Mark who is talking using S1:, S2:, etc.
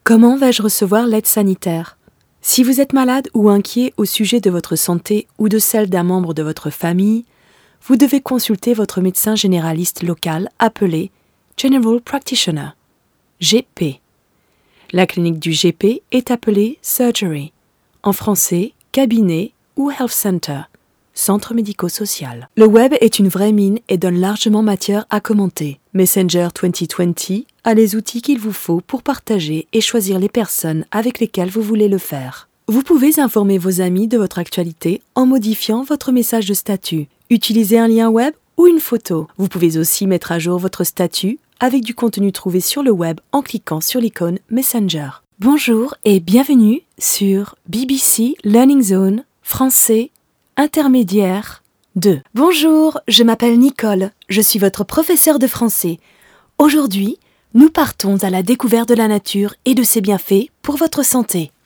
S1: Comment vais-je recevoir l'aide sanitaire? Si vous êtes malade ou inquiet au sujet de votre santé ou de celle d'un membre de votre famille, vous devez consulter votre médecin généraliste local appelé General Practitioner, GP. La clinique du GP est appelée Surgery, en français cabinet ou Health Center, centre médico-social. Le web est une vraie mine et donne largement matière à commenter. Messenger 2020 a les outils qu'il vous faut pour partager et choisir les personnes avec lesquelles vous voulez le faire. Vous pouvez informer vos amis de votre actualité en modifiant votre message de statut. Utilisez un lien web ou une photo. Vous pouvez aussi mettre à jour votre statut avec du contenu trouvé sur le web en cliquant sur l'icône Messenger. Bonjour et bienvenue sur BBC Learning Zone français intermédiaire 2. Bonjour, je m'appelle Nicole, je suis votre professeure de français. Aujourd'hui, nous partons à la découverte de la nature et de ses bienfaits pour votre santé.